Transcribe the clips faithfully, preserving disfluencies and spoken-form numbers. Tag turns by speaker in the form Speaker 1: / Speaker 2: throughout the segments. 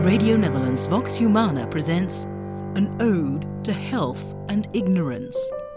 Speaker 1: Radio Netherlands Vox Humana presents An Ode to Health and Ignorance.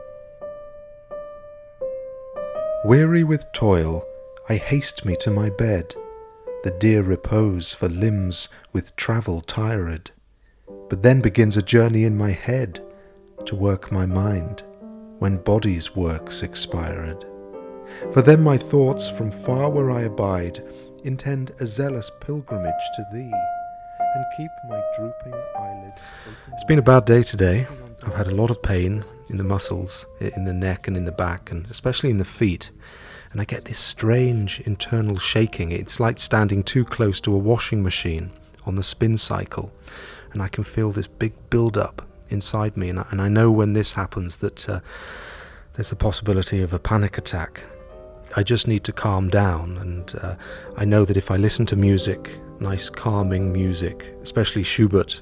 Speaker 2: Weary with toil, I haste me to my bed, the dear repose for limbs with travel tired. But then begins a journey in my head, to work my mind, when body's works expired. For then my thoughts from far where I abide intend a zealous pilgrimage to thee, and keep my drooping eyelids open. It's been a bad day today. I've had a lot of pain in the muscles, in the neck and in the back, and especially in the feet. And I get this strange internal shaking. It's like standing too close to a washing machine on the spin cycle. And I can feel this big build-up inside me. And I, and I know when this happens that uh, there's the possibility of a panic attack. I just need to calm down. And uh, I know that if I listen to music, nice calming music, especially Schubert,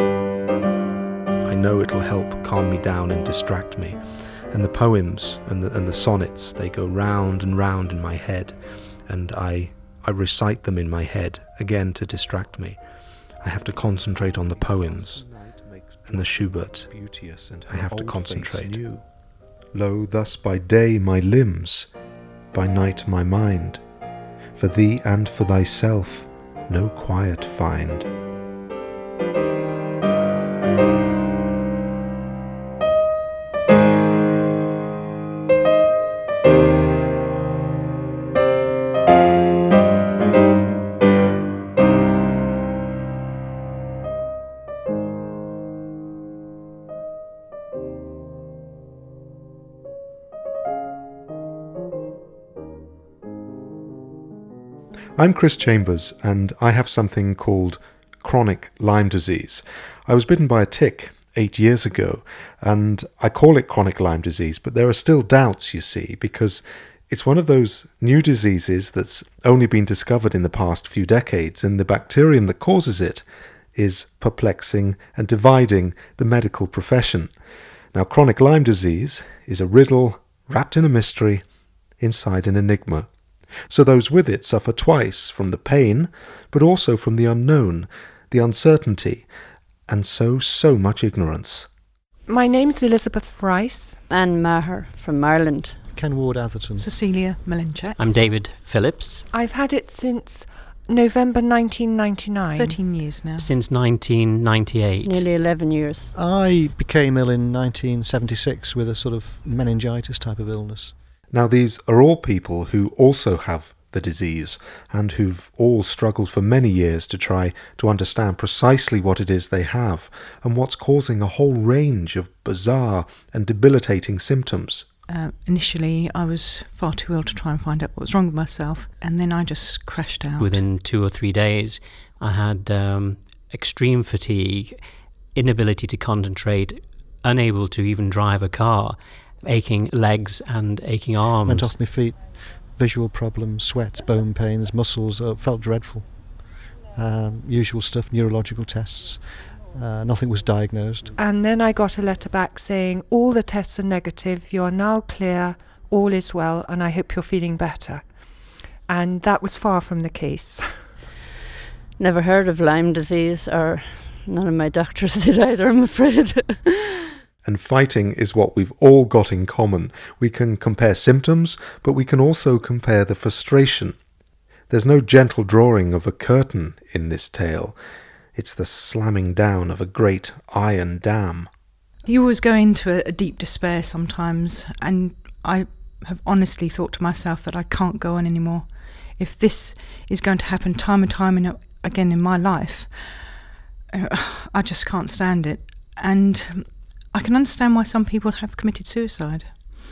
Speaker 2: I know it'll help calm me down and distract me. And the poems and the, and the sonnets, they go round and round in my head, and I, I recite them in my head, again to distract me. I have to concentrate on the poems and the Schubert. I have to concentrate. Lo, thus by day my limbs, by night my mind, for thee and for thyself no quiet find. I'm Chris Chambers, and I have something called chronic Lyme disease. I was bitten by a tick eight years ago, and I call it chronic Lyme disease, but there are still doubts, you see, because it's one of those new diseases that's only been discovered in the past few decades, and the bacterium that causes it is perplexing and dividing the medical profession. Now, chronic Lyme disease is a riddle wrapped in a mystery inside an enigma. So those with it suffer twice, from the pain, but also from the unknown, the uncertainty, and so, so much ignorance.
Speaker 3: My name's Elizabeth Rice.
Speaker 4: Anne Maher from Ireland.
Speaker 5: Ken Ward Atherton.
Speaker 6: Cecilia Malinchak.
Speaker 7: I'm David Phillips.
Speaker 3: I've had it since November nineteen ninety-nine.
Speaker 6: Thirteen years now.
Speaker 7: Since nineteen ninety-eight.
Speaker 4: Nearly eleven years.
Speaker 5: I became ill in nineteen seventy-six with a sort of meningitis type of illness.
Speaker 2: Now, these are all people who also have the disease and who've all struggled for many years to try to understand precisely what it is they have and what's causing a whole range of bizarre and debilitating symptoms.
Speaker 6: Uh, initially, I was far too ill to try and find out what was wrong with myself, and then I just crashed out.
Speaker 7: Within two or three days, I had um, extreme fatigue, inability to concentrate, unable to even drive a car, aching legs and aching arms.
Speaker 5: Went off my feet, visual problems, sweats, bone pains, muscles, uh, felt dreadful. Um, usual stuff, neurological tests. Uh, nothing was diagnosed.
Speaker 3: And then I got a letter back saying, all the tests are negative, you are now clear, all is well, and I hope you're feeling better. And that was far from the case.
Speaker 4: Never heard of Lyme disease, or none of my doctors did either, I'm afraid.
Speaker 2: And fighting is what we've all got in common. We can compare symptoms, but we can also compare the frustration. There's no gentle drawing of a curtain in this tale. It's the slamming down of a great iron dam.
Speaker 6: You always go into a, a deep despair sometimes, and I have honestly thought to myself that I can't go on anymore. If this is going to happen time and time and again in my life, I just can't stand it. And I can understand why some people have committed suicide.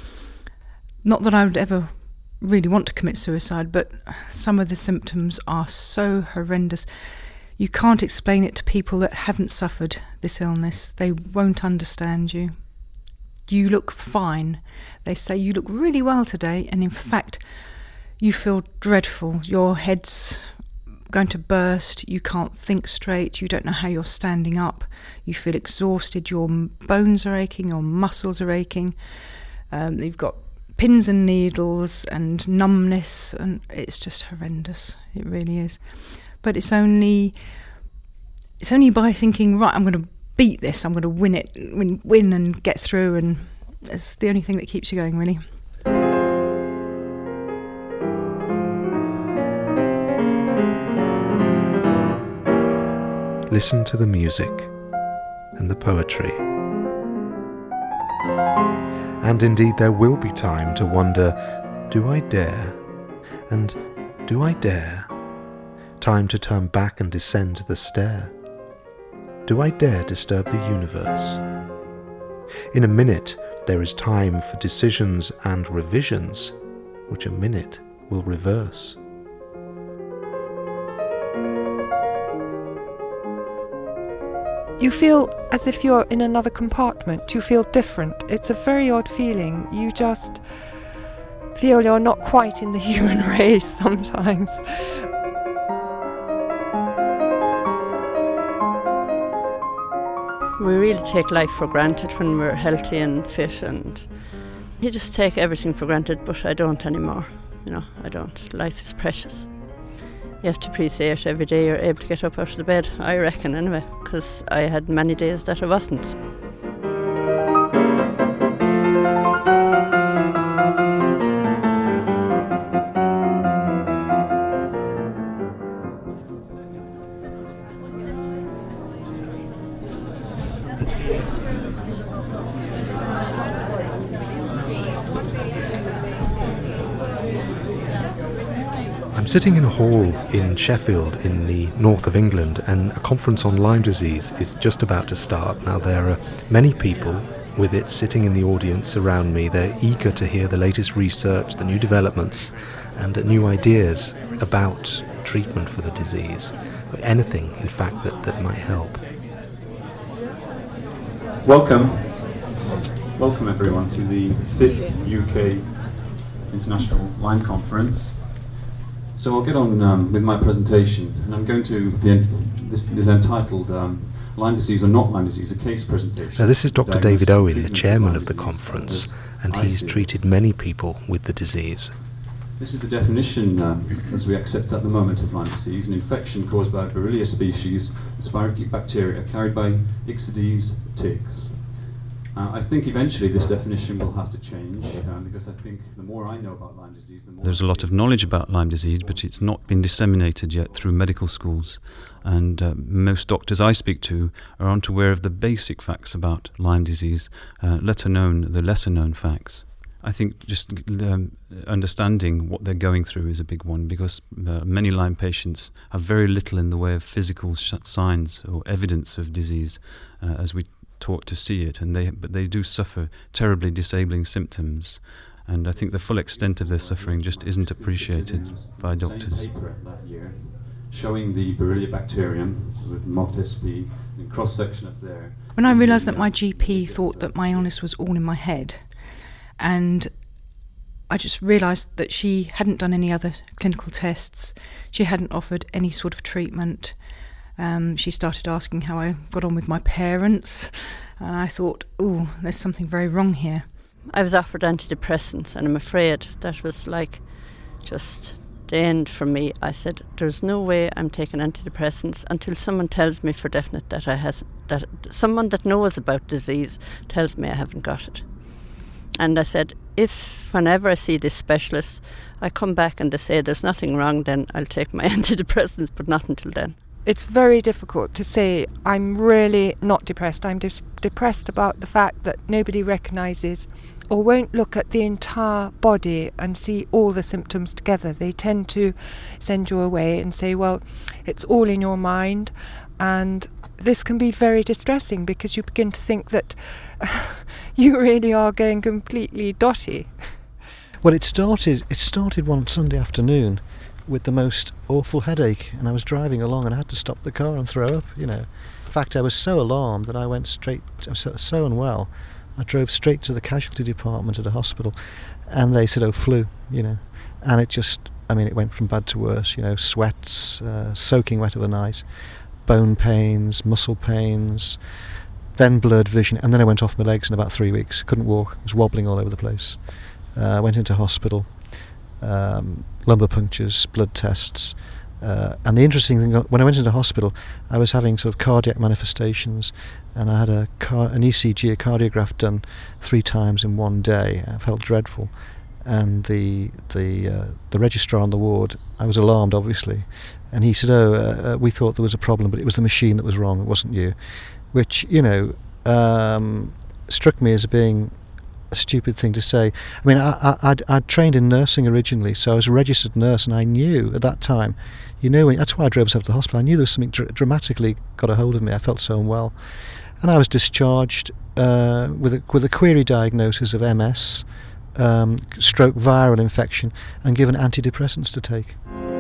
Speaker 6: Not that I would ever really want to commit suicide, but some of the symptoms are so horrendous. You can't explain it to people that haven't suffered this illness. They won't understand you. You look fine. They say you look really well today, and in fact, you feel dreadful. Your head's going to burst, you can't think straight, you don't know how you're standing up, you feel exhausted, your bones are aching, your muscles are aching, um, you've got pins and needles and numbness, and it's just horrendous, it really is. But it's only it's only by thinking, right, I'm going to beat this, I'm going to win it, win, win and get through, and it's the only thing that keeps you going, really.
Speaker 2: Listen to the music and the poetry. And indeed there will be time to wonder, do I dare? And do I dare? Time to turn back and descend the stair. Do I dare disturb the universe? In a minute there is time for decisions and revisions, which a minute will reverse.
Speaker 3: You feel as if you're in another compartment. You feel different. It's a very odd feeling. You just feel you're not quite in the human race sometimes.
Speaker 4: We really take life for granted when we're healthy and fit, and you just take everything for granted, but I don't anymore. You know, I don't. Life is precious. You have to appreciate every day you're able to get up out of the bed, I reckon, anyway, because I had many days that I wasn't.
Speaker 2: I'm sitting in a hall in Sheffield in the north of England, and a conference on Lyme disease is just about to start. Now there are many people with it sitting in the audience around me. They're eager to hear the latest research, the new developments and new ideas about treatment for the disease, or anything in fact that, that might help.
Speaker 8: Welcome, welcome everyone to the fifth U K International Lyme Conference. So I'll get on um, with my presentation, and I'm going to, the ent- this is entitled um, Lyme Disease or Not Lyme Disease, a case presentation.
Speaker 2: Now this is Doctor David Owen, the chairman of the conference, and he's treated many people with the disease.
Speaker 8: This is the definition, uh, as we accept at the moment, of Lyme disease, an infection caused by a Borrelia species, a spirochetic bacteria carried by Ixodes ticks. Uh, I think eventually this definition will have to change, um, because I think the more I know about Lyme disease, the more...
Speaker 9: There's a lot of knowledge about Lyme disease, but it's not been disseminated yet through medical schools. And uh, most doctors I speak to aren't aware of the basic facts about Lyme disease, uh, let alone the lesser known facts. I think just um, understanding what they're going through is a big one, because uh, many Lyme patients have very little in the way of physical sh- signs or evidence of disease uh, as we taught to see it, and they but they do suffer terribly disabling symptoms, and I think the full extent of their suffering just isn't appreciated by doctors.
Speaker 8: Same paper that year, showing the Borrelia bacterium with M O T S P in cross section up there.
Speaker 6: When I realised that my G P thought that my illness was all in my head, and I just realised that she hadn't done any other clinical tests, she hadn't offered any sort of treatment. Um, she started asking how I got on with my parents, and I thought, ooh, there's something very wrong here.
Speaker 4: I was offered antidepressants, and I'm afraid that was like just the end for me. I said, there's no way I'm taking antidepressants until someone tells me for definite that I has that someone that knows about disease tells me I haven't got it. And I said, if whenever I see this specialist, I come back and they say there's nothing wrong, then I'll take my antidepressants, but not until then.
Speaker 3: It's very difficult to say, I'm really not depressed. I'm dis- depressed about the fact that nobody recognises or won't look at the entire body and see all the symptoms together. They tend to send you away and say, well, it's all in your mind. And this can be very distressing, because you begin to think that uh, you really are going completely dotty.
Speaker 5: Well, it started, it started one Sunday afternoon with the most awful headache, and I was driving along and I had to stop the car and throw up, you know. In fact, I was so alarmed that I went straight, I was so, so unwell, I drove straight to the casualty department at a hospital, and they said, oh, flu, you know. And it just, I mean, it went from bad to worse, you know, sweats, uh, soaking wet overnight, bone pains, muscle pains, then blurred vision, and then I went off my legs in about three weeks, couldn't walk, was wobbling all over the place. I uh, went into hospital. Um, lumbar punctures, blood tests, Uh, and the interesting thing, when I went into hospital, I was having sort of cardiac manifestations, and I had a car, an E C G, a cardiograph done three times in one day. I felt dreadful, and the the uh, the registrar on the ward, I was alarmed, obviously, and he said, "Oh, uh, uh, we thought there was a problem, but it was the machine that was wrong. It wasn't you," which, you know, um, struck me as being a stupid thing to say. I mean, I, I, I'd, I'd trained in nursing originally, so I was a registered nurse, and I knew at that time, you know, that's why I drove myself to the hospital. I knew there was something dr- dramatically got a hold of me. I felt so unwell, and I was discharged uh, with a, with a query diagnosis of M S, um, stroke viral infection, and given antidepressants to take.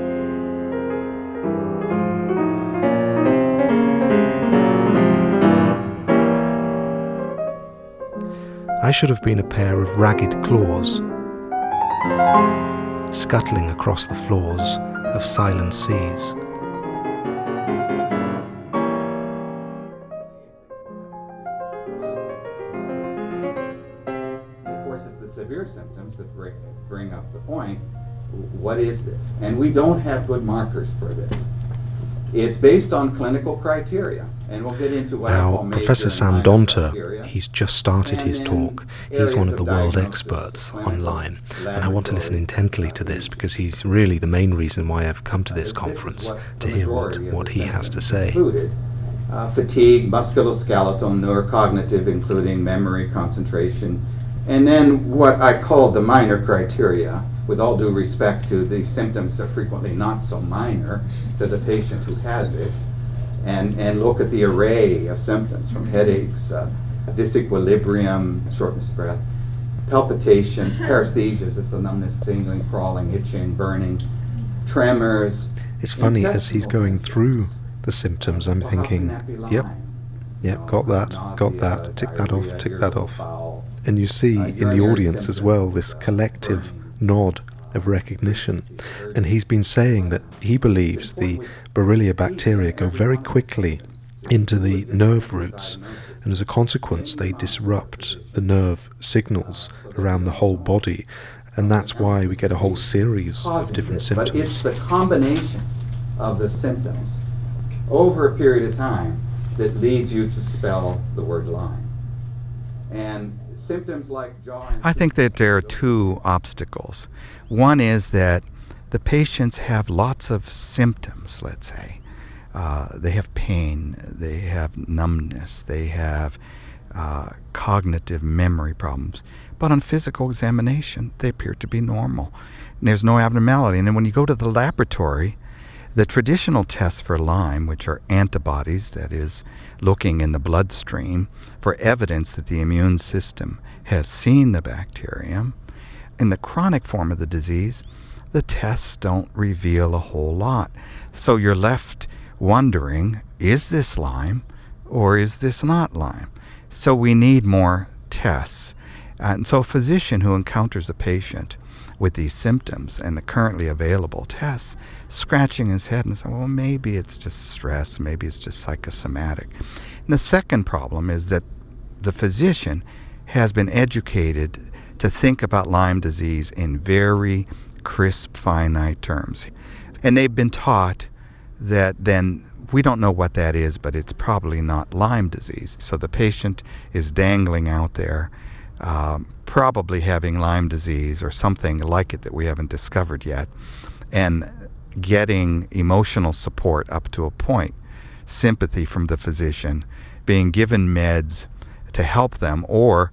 Speaker 2: I should have been a pair of ragged claws, scuttling across the floors of silent seas.
Speaker 10: Of course, it's the severe symptoms that bring up the point, what is this? And we don't have good markers for this. It's based on clinical criteria, and we'll get into what
Speaker 2: Now, Professor Sam Donter, he's just started his talk. He's one of the world experts on Lyme, and I want to listen intently to this because he's really the main reason why I've come to this conference, to hear what, what he has to say.
Speaker 10: Uh, fatigue, musculoskeletal, neurocognitive, including memory, concentration, and then what I call the minor criteria. With all due respect to the symptoms are frequently not so minor to the patient who has it, and, and look at the array of symptoms from headaches, uh, disequilibrium, shortness of breath, palpitations, paresthesias, that's the numbness, tingling, crawling, itching, burning, tremors.
Speaker 2: It's funny, as he's going through the symptoms, I'm thinking, yep, yep, got that, got that, tick that off, tick that off. And you see in the audience as well this collective nod of recognition, and he's been saying that he believes the Borrelia bacteria go very quickly into the nerve roots, and as a consequence they disrupt the nerve signals around the whole body, and that's why we get a whole series of different symptoms.
Speaker 10: But it's the combination of the symptoms over a period of time that leads you to spell the word Lyme. And symptoms like jaw and
Speaker 11: I think that there are two obstacles. One is that the patients have lots of symptoms, let's say. Uh, they have pain, they have numbness, they have uh, cognitive memory problems. But on physical examination, they appear to be normal. And there's no abnormality. And then when you go to the laboratory, the traditional tests for Lyme, which are antibodies, that is, looking in the bloodstream for evidence that the immune system has seen the bacterium. In the chronic form of the disease, the tests don't reveal a whole lot. So you're left wondering, is this Lyme or is this not Lyme? So we need more tests. And so a physician who encounters a patient with these symptoms and the currently available tests, scratching his head and saying, well, maybe it's just stress, maybe it's just psychosomatic. And the second problem is that the physician has been educated to think about Lyme disease in very crisp, finite terms. And they've been taught that then we don't know what that is, but it's probably not Lyme disease. So the patient is dangling out there, um, probably having Lyme disease or something like it that we haven't discovered yet, and getting emotional support up to a point, sympathy from the physician, being given meds to help them, or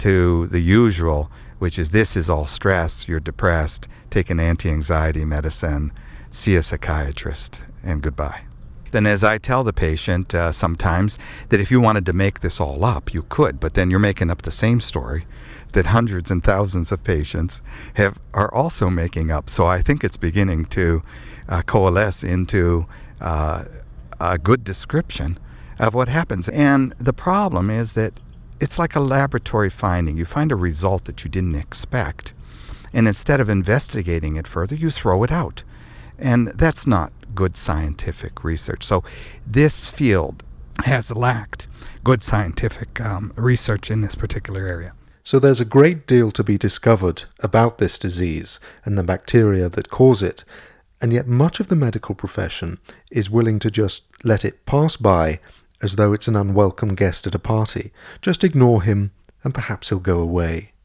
Speaker 11: to the usual, which is this is all stress, you're depressed, take an anti-anxiety medicine, see a psychiatrist, and goodbye. Then as I tell the patient uh, sometimes that if you wanted to make this all up, you could, but then you're making up the same story that hundreds and thousands of patients have are also making up. So I think it's beginning to uh, coalesce into uh, a good description of what happens. And the problem is that it's like a laboratory finding. You find a result that you didn't expect, and instead of investigating it further, you throw it out. And that's not good scientific research. So this field has lacked good scientific um, research in this particular area.
Speaker 2: So there's a great deal to be discovered about this disease and the bacteria that cause it. And yet much of the medical profession is willing to just let it pass by as though it's an unwelcome guest at a party. Just ignore him and perhaps he'll go away.